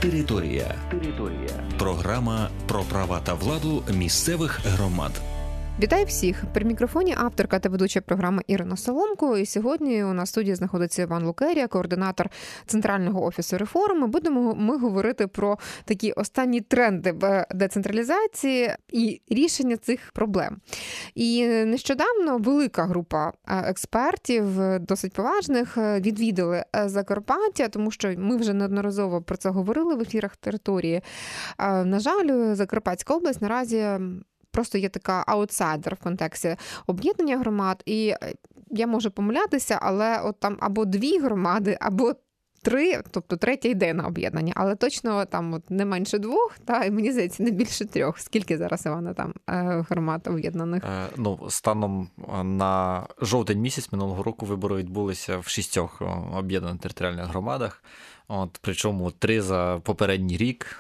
Територія. Програма про права та владу місцевих громад. Вітаю всіх! При мікрофоні авторка та ведуча програми Ірина Соломко. І сьогодні у нас в студії знаходиться Іван Лукерія, координатор Центрального офісу реформи. Будемо ми говорити про такі останні тренди в децентралізації і рішення цих проблем. І нещодавно велика група експертів, досить поважних, відвідали Закарпаття, тому що ми вже неодноразово про це говорили в ефірах території. На жаль, Закарпатська область наразі просто є така аутсайдер в контексті об'єднання громад, і я можу помилятися, але от там або дві громади, або три, тобто третя йде на об'єднання, але точно там от не менше двох, і мені здається, не більше трьох. Скільки зараз, Івана, там громад об'єднаних? Станом на жовтень місяць минулого року вибори відбулися в 6 об'єднаних територіальних громадах, причому 3 за попередній рік.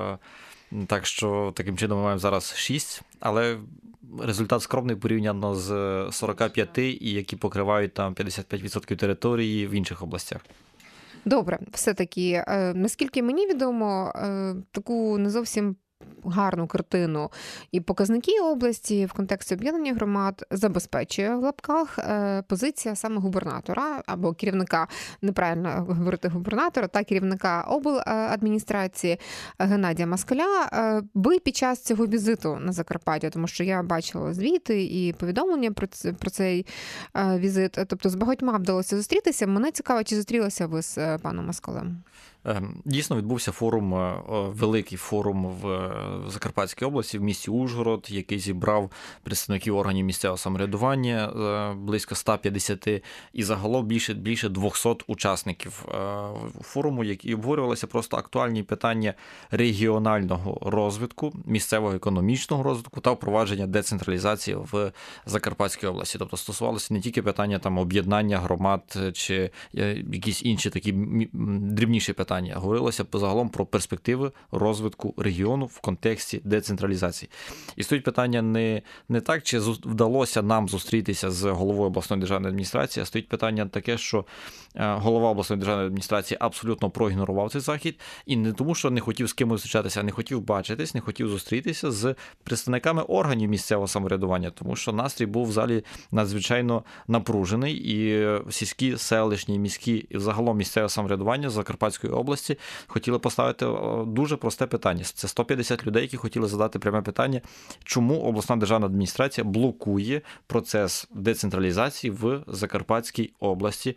Так що таким чином ми маємо зараз 6, але результат скромний порівняно з 45, і які покривають там 55% території в інших областях. Добре, все-таки, наскільки мені відомо, таку не зовсім гарну картину і показники області в контексті об'єднання громад забезпечує в лапках позиція саме губернатора або керівника, неправильно говорити губернатора, та керівника обладміністрації Геннадія Москаля. Ви під час цього візиту на Закарпаття, тому що я бачила звіти і повідомлення про цей візит, тобто з багатьма вдалося зустрітися. Мене цікаво, чи зустрілися ви з паном Москалем? Дійсно, відбувся форум, великий форум в Закарпатській області, в місті Ужгород, який зібрав представників органів місцевого самоврядування, близько 150, і загалом більше 200 учасників форуму, які обговорювалися просто актуальні питання регіонального розвитку, місцевого економічного розвитку та впровадження децентралізації в Закарпатській області. Тобто стосувалося не тільки питання там об'єднання громад чи якісь інші такі дрібніші питання. Говорилося загалом про перспективи розвитку регіону в контексті децентралізації. І стоїть питання не так, чи вдалося нам зустрітися з головою обласної державної адміністрації, а стоїть питання таке, що голова обласної державної адміністрації абсолютно проігнорував цей захід, і не тому, що не хотів з кимось зустрічатися, а не хотів бачитись, не хотів зустрітися з представниками органів місцевого самоврядування, тому що настрій був в залі надзвичайно напружений, і сільські, селищні, міські і загалом місцеве самоврядування Закарпатської області хотіли поставити дуже просте питання. Це 150 людей, які хотіли задати пряме питання, чому обласна державна адміністрація блокує процес децентралізації в Закарпатській області,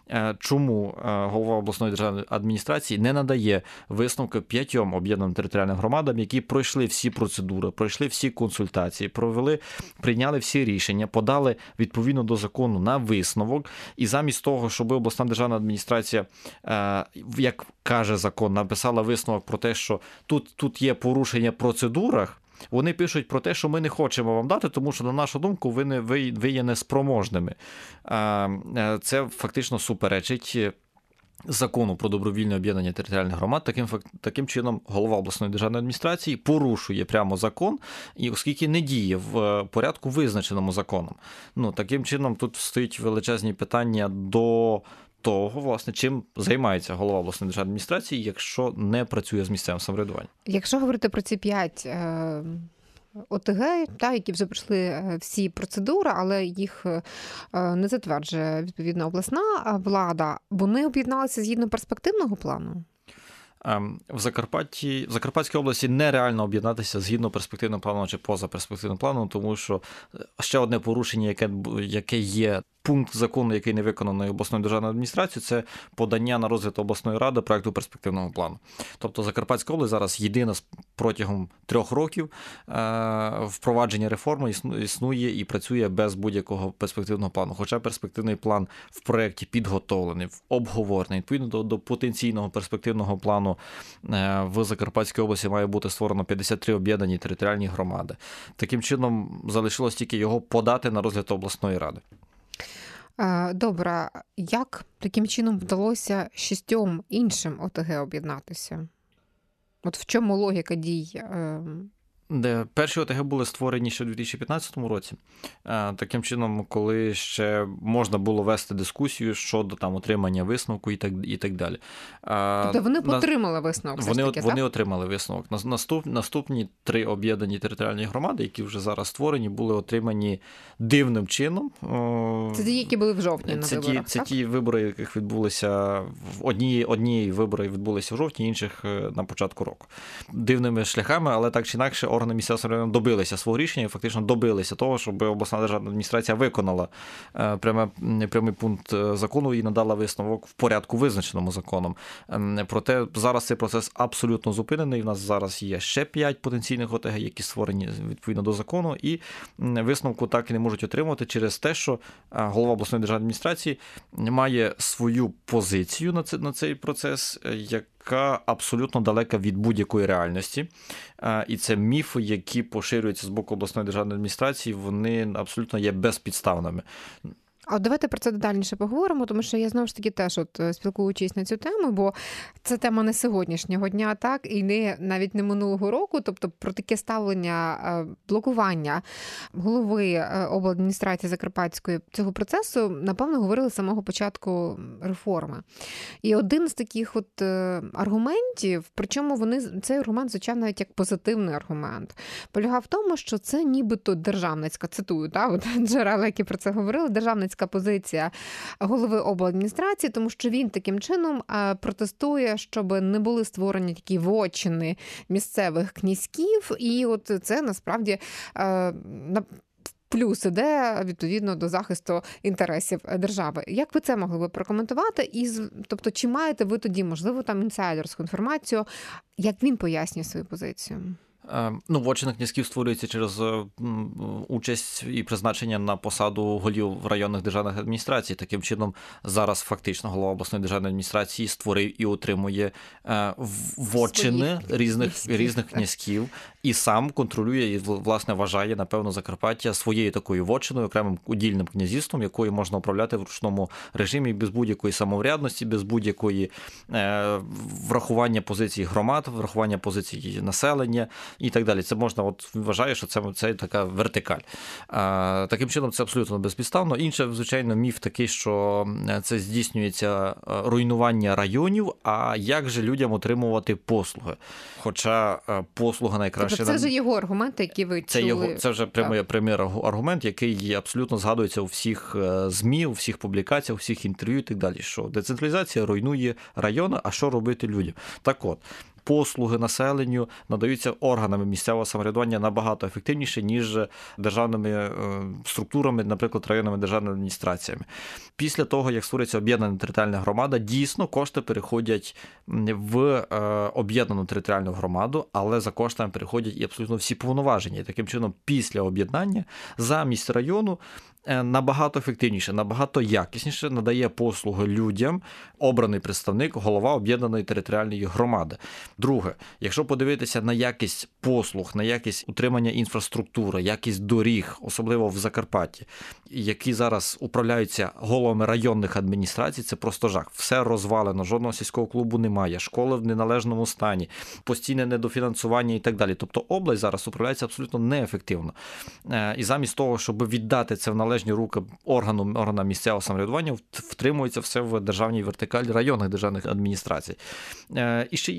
чому голова обласної державної адміністрації не надає висновки 5 об'єднаним територіальним громадам, які пройшли всі процедури, пройшли всі консультації, прийняли всі рішення, подали відповідно до закону на висновок, і замість того, щоб обласна державна адміністрація, як каже закон, написала висновок про те, що тут є порушення в процедурах, вони пишуть про те, що ми не хочемо вам дати, тому що, на нашу думку, ви є неспроможними. Це фактично суперечить закону про добровільне об'єднання територіальних громад. Таким чином, голова обласної державної адміністрації порушує прямо закон, і оскільки не діє в порядку, визначеному законом. Таким чином, тут стоїть величезні питання до того, власне, чим займається голова обласної державної адміністрації, якщо не працює з місцевим самоврядуванням. Якщо говорити про ці 5 ОТГ, які вже пройшли всі процедури, але їх не затверджує відповідно обласна влада, вони об'єдналися згідно перспективного плану? В Закарпатській області нереально об'єднатися згідно перспективного плану чи поза перспективним планом, тому що ще одне порушення, яке є пункт закону, який не виконаний обласною державною адміністрацією, це подання на розгляд обласної ради проекту перспективного плану. Тобто Закарпатська область зараз єдина протягом 3 років впровадження реформи існує і працює без будь-якого перспективного плану. Хоча перспективний план в проєкті підготовлений, обговорений, відповідно до потенційного перспективного плану в Закарпатській області має бути створено 53 об'єднані територіальні громади. Таким чином залишилось тільки його подати на розгляд обласної ради. Добре, як таким чином вдалося 6 іншим ОТГ об'єднатися? От в чому логіка дій Перші ОТГ були створені ще у 2015 році. Таким чином, коли ще можна було вести дискусію щодо там отримання висновку і так далі. Тобто вони отримали висновок? Вони отримали висновок. Наступні 3 об'єднані територіальні громади, які вже зараз створені, були отримані дивним чином. Це ті, які були в жовтні на виборах, Це ті вибори, яких відбулися одні вибори відбулися в жовтні, інших на початку року. Дивними шляхами, але так чи інакше органи місцевого самоврядування добилися свого рішення і фактично добилися того, щоб обласна державна адміністрація виконала прямий пункт закону і надала висновок в порядку, визначеному законом. Проте зараз цей процес абсолютно зупинений. У нас зараз є ще 5 потенційних ОТГ, які створені відповідно до закону, і висновку так і не можуть отримувати через те, що голова обласної державної адміністрації має свою позицію на цей процес, яка абсолютно далека від будь-якої реальності. І це міфи, які поширюються з боку обласної державної адміністрації, вони абсолютно є безпідставними. А от давайте про це детальніше поговоримо, тому що я знову ж таки теж спілкуючись на цю тему, бо це тема не сьогоднішнього дня, так, і навіть не минулого року, тобто про таке ставлення блокування голови обладміністрації Закарпатської цього процесу, напевно, говорили з самого початку реформи. І один з таких аргументів, причому цей аргумент звучав навіть як позитивний аргумент, полягав в тому, що це нібито державницька, цитую, так, джерела, які про це говорили, державницька позиція голови обладміністрації, тому що він таким чином протестує, щоб не були створені такі вотчини місцевих князьків, і це насправді плюс іде, відповідно, до захисту інтересів держави. Як ви це могли би прокоментувати? Тобто, чи маєте ви тоді, можливо, там інсайдерську інформацію, як він пояснює свою позицію? Вотчина князьків створюється через участь і призначення на посаду голів районних державних адміністрацій. Таким чином, зараз фактично голова обласної державної адміністрації створив і утримує вотчини різних князьків і сам контролює і, власне, вважає, напевно, Закарпаття своєю такою вотчиною, окремим удільним князівством, якою можна управляти в ручному режимі без будь-якої самоврядності, без будь-якої врахування позицій громад, врахування позицій населення і так далі. Це можна, вважає, що це така вертикаль. Таким чином, це абсолютно безпідставно. Інше, звичайно, міф такий, що це здійснюється руйнування районів, а як же людям отримувати послуги? Хоча послуга найкраще... Тобто це вже його аргументи, які ви чули? Це вже прямий аргумент, який абсолютно згадується у всіх ЗМІ, у всіх публікаціях, у всіх інтерв'ю і так далі, що децентралізація руйнує райони, а що робити людям? Так от, послуги населенню надаються органами місцевого самоврядування набагато ефективніше, ніж державними структурами, наприклад, районними державними адміністраціями. Після того, як створюється об'єднана територіальна громада, дійсно кошти переходять в об'єднану територіальну громаду, але за коштами переходять і абсолютно всі повноваження. І таким чином, після об'єднання замість району набагато ефективніше, набагато якісніше надає послуги людям обраний представник, голова об'єднаної територіальної громади. Друге, якщо подивитися на якість послуг, на якість утримання інфраструктури, якість доріг, особливо в Закарпатті, які зараз управляються головами районних адміністрацій, це просто жах. Все розвалено, жодного сільського клубу немає, школи в неналежному стані, постійне недофінансування і так далі. Тобто область зараз управляється абсолютно неефективно. І замість того, щоб віддати це в належні руки органам місцевого самоврядування, втримується все в державній вертикалі районних державних адміністрацій. І ще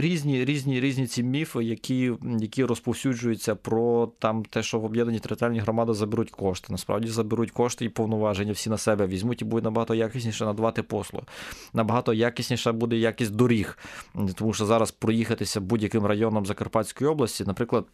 різні ці міфи, які розповсюджуються про те, що в об'єднані територіальні громади заберуть кошти. Насправді заберуть кошти і повноваження всі на себе візьмуть і буде набагато якісніше надавати послуги. Набагато якісніша буде якість доріг. Тому що зараз проїхатися будь-яким районом Закарпатської області, наприклад,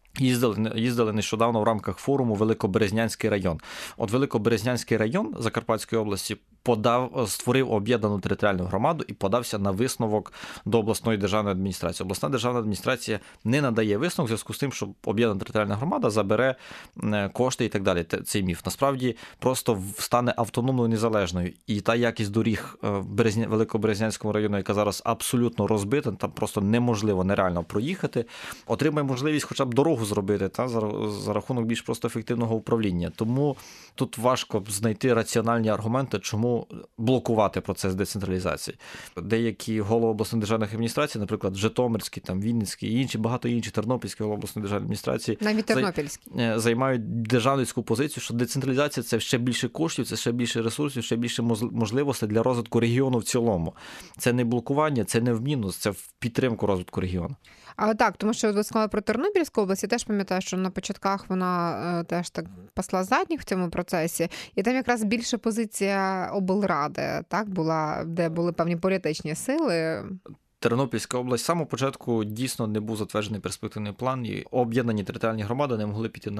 їздили нещодавно в рамках форуму Великоберезнянський район. От Великоберезнянський район Закарпатської області створив об'єднану територіальну громаду і подався на висновок до обласної державної адміністрації. Обласна державна адміністрація не надає висновок в зв'язку з тим, що об'єднана територіальна громада забере кошти і так далі. Цей міф. Насправді просто стане автономною, незалежною. І та якість доріг в Великоберезнянському районі, яка зараз абсолютно розбита, там просто неможливо, нереально проїхати, отримає можливість хоча б дорогу зробити за рахунок більш просто ефективного управління. Тому тут важко знайти раціональні аргументи, чому блокувати процес децентралізації. Деякі голови обласних державних адміністрацій, наприклад, Житомирський, Вінницький і інші, багато інших, Тернопільські голови обласних державних адміністрацій, навіть Тернопільські, займають державницьку позицію, що децентралізація – це ще більше коштів, це ще більше ресурсів, ще більше можливостей для розвитку регіону в цілому. Це не блокування, це не в мінус, це в підтримку розвитку регіону. Так, тому що ви сказали про Тернопільську область, я теж пам'ятаю, що на початках вона теж так пасла задніх в цьому процесі, і там якраз більше позиція облради, так, була, де були певні політичні сили. Тернопільська область з самого початку дійсно не був затверджений перспективний план, і об'єднані територіальні громади не могли піти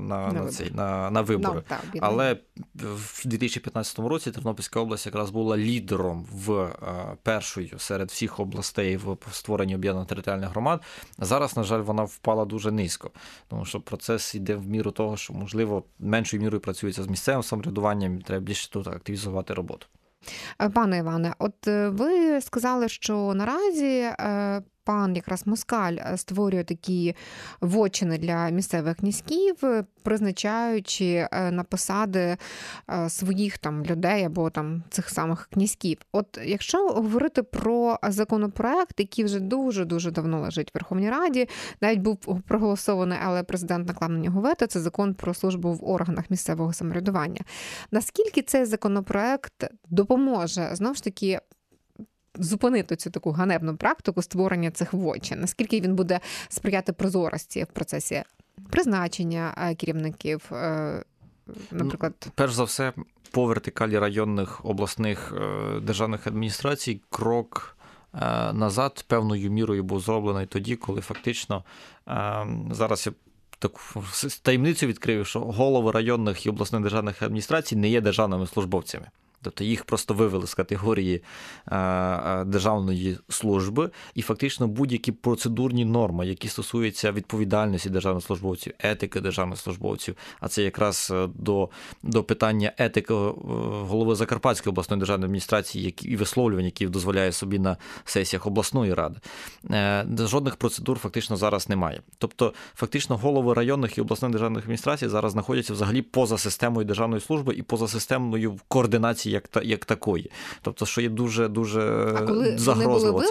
на вибори. Але в 2015 році Тернопільська область якраз була лідером першою серед всіх областей в створенні об'єднаних територіальних громад. Зараз, на жаль, вона впала дуже низько, тому що процес йде в міру того, що, можливо, меншою мірою працюється з місцевим самоврядуванням, і треба більше тут активізувати роботу. Пане Іване, от ви сказали, що наразі пан якраз Москаль створює такі вотчини для місцевих князьків, призначаючи на посади своїх там людей або там цих самих князьків. От якщо говорити про законопроект, який вже дуже-дуже давно лежить в Верховній Раді, навіть був проголосований, але президент наклав на нього вето, це закон про службу в органах місцевого самоврядування. Наскільки цей законопроект допоможе, знову ж таки, зупинити цю таку ганебну практику створення цих вотчин? Наскільки він буде сприяти прозорості в процесі призначення керівників, наприклад? Перш за все, по вертикалі районних, обласних державних адміністрацій крок назад певною мірою був зроблений тоді, коли фактично зараз я таку таємницю відкрив, що голови районних і обласних державних адміністрацій не є державними службовцями. Тобто їх просто вивели з категорії державної служби, і фактично будь-які процедурні норми, які стосуються відповідальності державних службовців, етики державних службовців, а це якраз до питання етики голови Закарпатської обласної державної адміністрації і висловлювань, які дозволяє собі на сесіях обласної ради. Жодних процедур фактично зараз немає. Тобто фактично голови районних і обласних державних адміністрацій зараз знаходяться взагалі поза системою державної служби і поза системою координації як такої. Тобто, що є дуже-дуже загрозливо.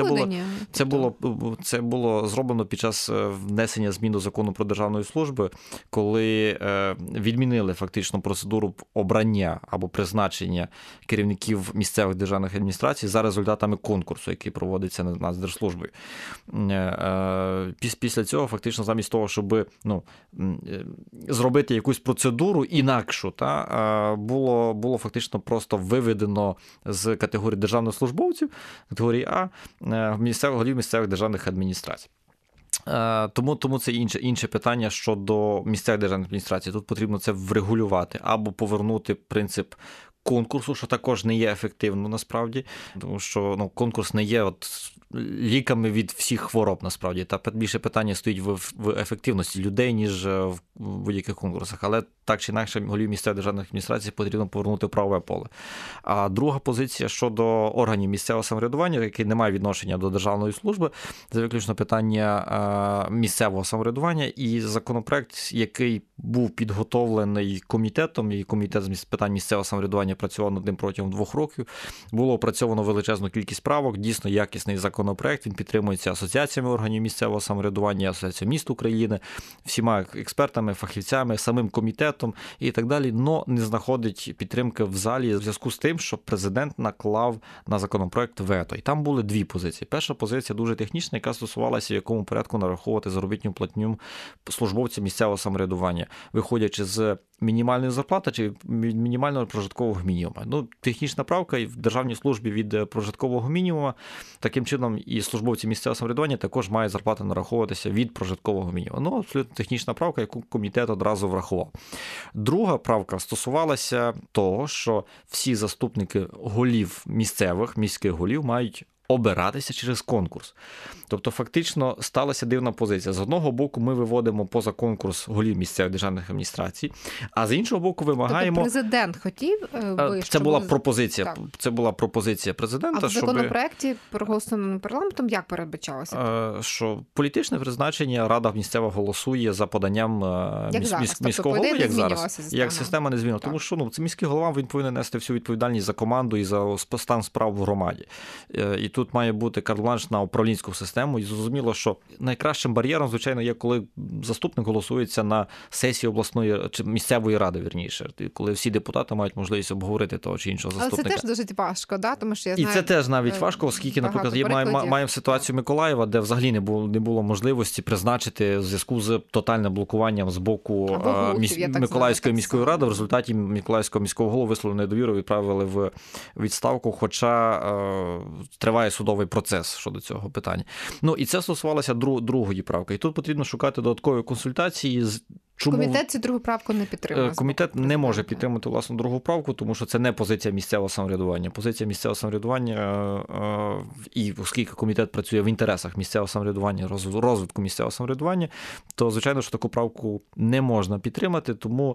Це було зроблено під час внесення змін до закону про державну службу, коли відмінили фактично процедуру обрання або призначення керівників місцевих державних адміністрацій за результатами конкурсу, який проводиться Нацдержслужбою. Після цього фактично замість того, щоб зробити якусь процедуру інакшу, було фактично просто виведено з категорії державних службовців, категорії А, голів місцевих державних адміністрацій. Тому це інше питання щодо місцевих державних адміністрацій. Тут потрібно це врегулювати або повернути принцип конкурсу, що також не є ефективно насправді, тому що конкурс не є ліками від всіх хвороб насправді. Та більше питання стоїть в ефективності людей, ніж в будь-яких конкурсах. Але так чи інакше голів місцевих державних адміністрацій потрібно повернути в правове поле. А друга позиція щодо органів місцевого самоврядування, які не мають відношення до державної служби, це виключно питання місцевого самоврядування. І законопроект, який був підготовлений комітетом, і комітет з питань місцевого самоврядування працював над ним протягом 2 років, було опрацьовано величезну кількість правок, дійсно якісний законопроект, він підтримується асоціаціями органів місцевого самоврядування, Асоціацією міст України, всіма експертами, фахівцями, самим комітетом і так далі, но не знаходить підтримки в залі в зв'язку з тим, що президент наклав на законопроект вето. І там були 2 позиції. Перша позиція дуже технічна, яка стосувалася, в якому порядку нараховувати заробітну платню службовцям місцевого самоврядування, виходячи з мінімальної зарплати чи мінімального прожиткового мінімуму. Технічна правка в державній службі від прожиткового мінімуму, таким чином і службовці місцевого самоврядування також мають зарплати нараховуватися від прожиткового мінімуму. Абсолютно технічна правка, яку комітет одразу врахував. Друга правка стосувалася того, що всі заступники голів міських голів мають обиратися через конкурс. Тобто, фактично, сталася дивна позиція. З одного боку, ми виводимо поза конкурс голів місцевих державних адміністрацій, а з іншого боку, вимагаємо... Тобто президент хотів би, Це була пропозиція. Так. Це була пропозиція президента, а в законопроекті, проголосованому парламентом, як передбачалося? Що політичне призначення Рада місцева голосує за поданням міського голови, як зараз. Як система не змінила. Тому що це міський голова, він повинен нести всю відповідальність за команду і за стан справ в громаді. І тут має бути карт-бланш на управлінську систему. І зрозуміло, що найкращим бар'єром, звичайно, є, коли заступник голосується на сесії обласної чи місцевої ради, вірніше. Коли всі депутати мають можливість обговорити того чи іншого заступника. Але це теж дуже важко, да? Тому що я знаю... І це теж навіть важко, оскільки, наприклад, маємо ситуацію Миколаєва, де взагалі не було можливості призначити в зв'язку з тотальним блокуванням з боку Миколаївської міської ради. В результаті Миколаївського міського голову висловили недовіру, відправили в відставку, хоча триває судовий процес щодо цього питання. І це стосувалося другої правки. І тут потрібно шукати додаткові консультації. Чому? Комітет цю другу правку не підтримує. Комітет не може підтримати власну другу правку, тому що це не позиція місцевого самоврядування. Позиція місцевого самоврядування, і оскільки комітет працює в інтересах місцевого самоврядування, розвитку місцевого самоврядування, то, звичайно, що таку правку не можна підтримати, тому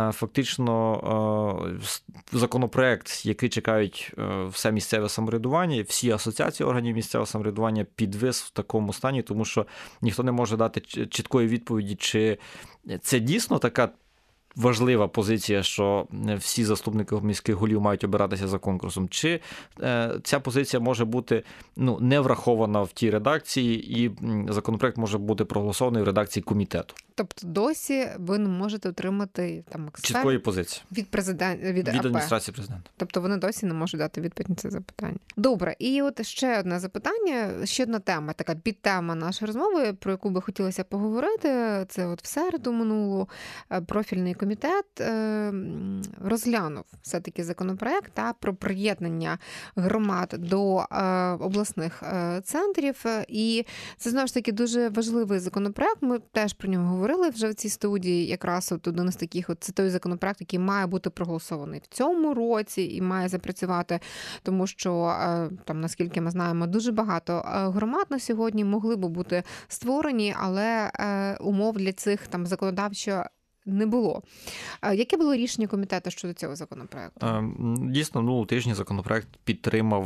фактично законопроект, який чекають все місцеве самоврядування, всі асоціації органів місцевого самоврядування підвис в такому стані, тому що ніхто не може дати чіткої відповіді, чи це дійсно така важлива позиція, що всі заступники міських голів мають обиратися за конкурсом, чи ця позиція може бути не врахована в тій редакції, і законопроект може бути проголосований в редакції комітету. Тобто досі ви не можете отримати чіткої позиції від президента, від адміністрації президента. Тобто вони досі не можуть дати відповідь на це запитання. Добре, і от ще одне запитання, ще одна тема, така підтема нашої розмови, про яку би хотілося поговорити. Це от в середу минулу профільний комітет розглянув все-таки законопроект про приєднання громад до обласних центрів. І це, знову ж таки, дуже важливий законопроект. Ми теж про нього говорили вже в цій студії. Якраз от один із таких, це той законопроект, який має бути проголосований в цьому році і має запрацювати, тому що, там, наскільки ми знаємо, дуже багато громад на сьогодні могли би бути створені, але умов для цих там законодавчо не було. Яке було рішення комітету щодо цього законопроекту? Дійсно, минулого тижня законопроект підтримав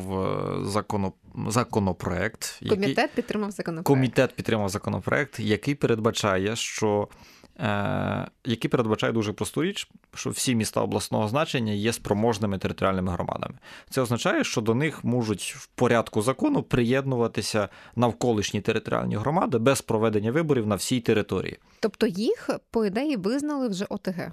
законопроект. Комітет підтримав законопроект. Комітет підтримав законопроект, який передбачає, дуже просту річ, що всі міста обласного значення є спроможними територіальними громадами. Це означає, що до них можуть в порядку закону приєднуватися навколишні територіальні громади без проведення виборів на всій території. Тобто їх, по ідеї, визнали вже ОТГ?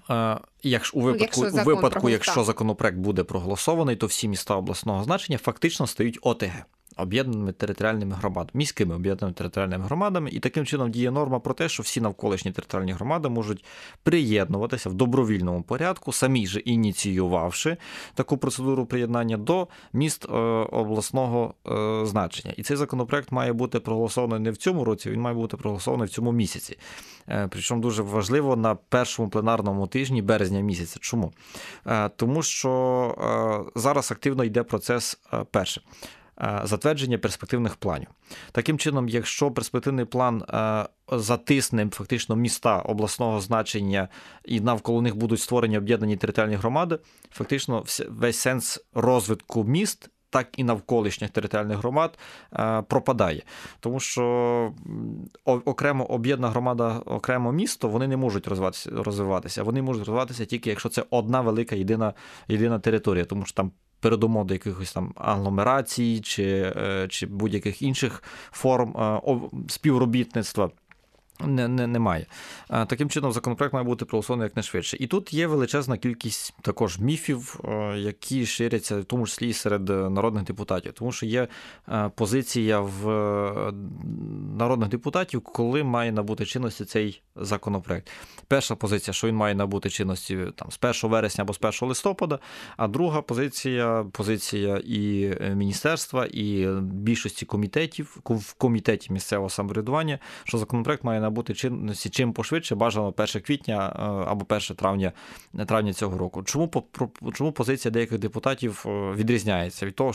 Якщо законопроект буде проголосований, то всі міста обласного значення фактично стають ОТГ. Об'єднаними територіальними громадами, міськими об'єднаними територіальними громадами, і таким чином діє норма про те, що всі навколишні територіальні громади можуть приєднуватися в добровільному порядку, самі ж ініціювавши таку процедуру приєднання до міст обласного значення. І цей законопроект має бути проголосований не в цьому році, він має бути проголосований в цьому місяці. Причому дуже важливо на першому пленарному тижні березня місяця. Чому? Тому що зараз активно йде процес перше. Затвердження перспективних планів. Таким чином, якщо перспективний план затисне фактично міста обласного значення і навколо них будуть створені об'єднані територіальні громади, фактично весь сенс розвитку міст, так і навколишніх територіальних громад пропадає. Тому що окремо об'єднана громада, окремо місто, вони не можуть розвиватися. Вони можуть розвиватися тільки, якщо це одна велика єдина територія, тому що там передумов до якихось там агломерацій чи будь-яких інших форм співробітництва немає. Таким чином, законопроект має бути проголосований якнайшвидше. І тут є величезна кількість також міфів, які ширяться, в тому числі і серед народних депутатів. Тому що є позиція в народних депутатів, коли має набути чинності цей законопроект. Перша позиція, що він має набути чинності там, з 1 вересня або з 1 листопада, а друга позиція і міністерства, і більшості комітетів, в комітеті місцевого самоврядування, що законопроект має набути чинності чим пошвидше, бажано 1 квітня або 1 травня цього року. Чому позиція деяких депутатів відрізняється від того, що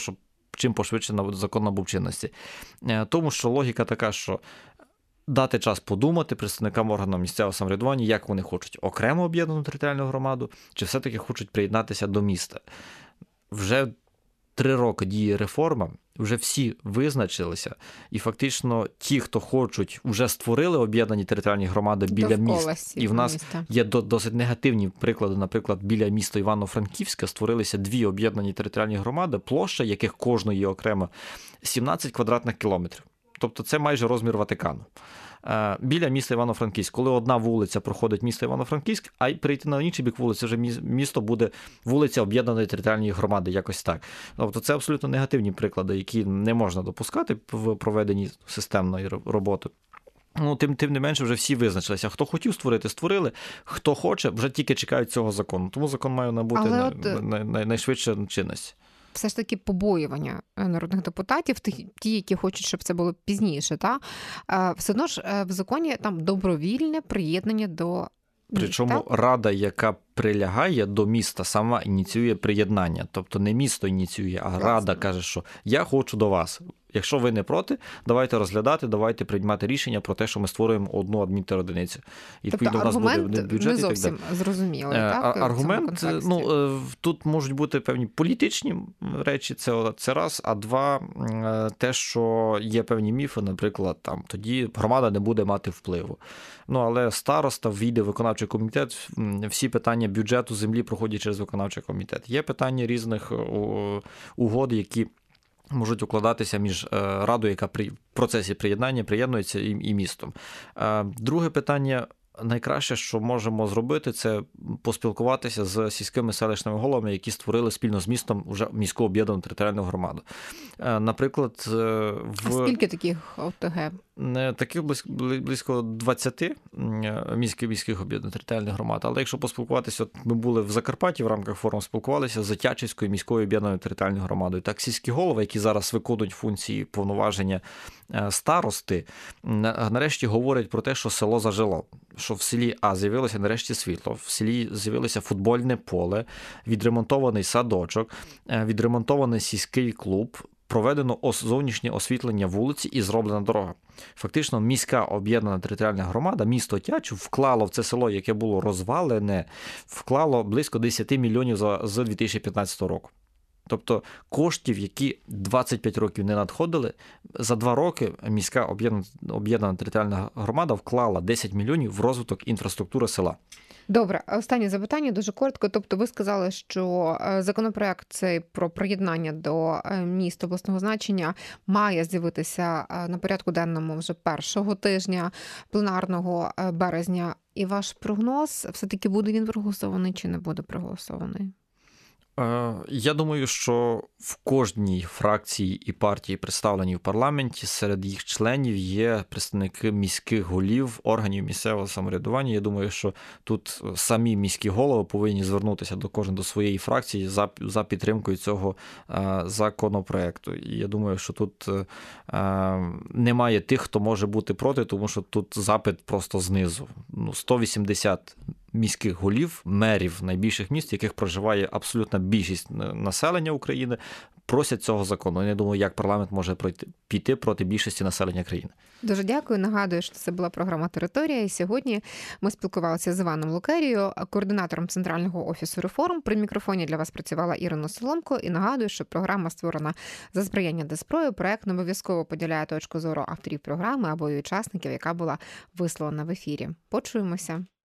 чим пошвидше закон набув чинності. Тому що логіка така, що дати час подумати представникам органів місцевого самоврядування, як вони хочуть окремо об'єднану територіальну громаду, чи все-таки хочуть приєднатися до міста. Вже 3 роки діє реформа, вже всі визначилися, і фактично ті, хто хочуть, вже створили об'єднані територіальні громади біля міст. І в нас є досить негативні приклади, наприклад, біля міста Івано-Франківська створилися 2 об'єднані територіальні громади, площа яких кожної окремо 17 квадратних кілометрів. Тобто це майже розмір Ватикану. Біля міста Івано-Франківськ. Коли одна вулиця проходить місто Івано-Франківськ, а перейти на інший бік вулиці, вже місто буде вулиця об'єднаної територіальної громади, якось так. Тобто це абсолютно негативні приклади, які не можна допускати в проведенні системної роботи. Ну, тим не менше, вже всі визначилися. Хто хотів створити, створили. Хто хоче, вже тільки чекають цього закону. Тому закон має набути найшвидше чинності. Все ж таки побоювання народних депутатів, ті, які хочуть, щоб це було пізніше, та? Все одно ж в законі там добровільне приєднання до міста. Причому рада, яка прилягає до міста, сама ініціює приєднання. Тобто не місто ініціює, а рада каже, що я хочу до вас. Якщо ви не проти, давайте розглядати, давайте приймати рішення про те, що ми створюємо одну адмінтеродиницю. І тобто аргумент не зовсім зрозумілий, так? Аргумент, тут можуть бути певні політичні речі, це раз, а два, те, що є певні міфи, наприклад, там, тоді громада не буде мати впливу. Ну, але староста війде в виконавчий комітет, всі питання бюджету землі проходять через виконавчий комітет. Є питання різних угод, які можуть укладатися між радою, яка в процесі приєднання приєднується, і містом. Друге питання, найкраще, що можемо зробити, це поспілкуватися з сільськими селищними головами, які створили спільно з містом вже міську об'єднану територіальну громаду. Наприклад, А скільки таких ОТГ? Таких близько 20 міських об'єднаних територіальних громад. Але якщо поспілкуватися, ми були в Закарпатті в рамках форуму, спілкувалися з Тячівською міською об'єднаною територіальною громадою. Так, сільські голови, які зараз виконують функції повноваження старости, нарешті говорять про те, що село зажило. Що в селі з'явилося нарешті світло, в селі з'явилося футбольне поле, відремонтований садочок, відремонтований сільський клуб, проведено зовнішнє освітлення вулиці і зроблена дорога. Фактично, міська об'єднана територіальна громада, місто Тячів, вклало в це село, яке було розвалене, вклало близько 10 мільйонів з 2015 року. Тобто коштів, які 25 років не надходили, за 2 роки міська об'єднана територіальна громада вклала 10 мільйонів в розвиток інфраструктури села. Добре, останнє запитання дуже коротко. Тобто ви сказали, що законопроект цей про приєднання до міст обласного значення має з'явитися на порядку денному вже першого тижня пленарного березня. І ваш прогноз, все-таки буде він проголосований чи не буде проголосований? Я думаю, що в кожній фракції і партії, представлені в парламенті, серед їх членів є представники міських голів, органів місцевого самоврядування. Я думаю, що тут самі міські голови повинні звернутися до своєї фракції за підтримкою цього законопроекту. І я думаю, що тут немає тих, хто може бути проти, тому що тут запит просто знизу. 180 міських голів, мерів найбільших міст, в яких проживає абсолютна більшість населення України, просять цього закону. Я не думаю, як парламент може піти проти більшості населення країни. Дуже дякую. Нагадую, що це була програма «Територія». І сьогодні ми спілкувалися з Іваном Лукерією, координатором Центрального офісу реформ. При мікрофоні для вас працювала Ірина Соломко. І нагадую, що програма створена за сприяння Дезпрою. Проект не обов'язково поділяє точку зору авторів програми або її учасників, яка була висловлена в ефірі. Почуємося.